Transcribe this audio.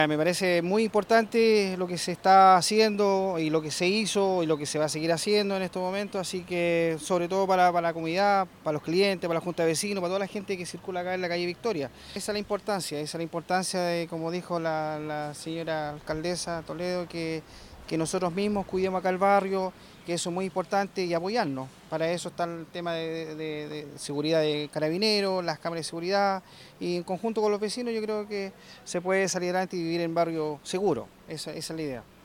Me parece muy importante lo que se está haciendo y lo que se hizo y lo que se va a seguir haciendo en estos momentos, así que sobre todo para la comunidad, para los clientes, para la Junta de Vecinos, para toda la gente que circula acá en la calle Victoria. Esa es la importancia de, como dijo la señora alcaldesa Toledo, que nosotros mismos cuidemos acá el barrio, que eso es muy importante y apoyarnos. Para eso está el tema de seguridad de carabineros, las cámaras de seguridad y en conjunto con los vecinos yo creo que se puede salir adelante y vivir en barrio seguro. Esa es la idea.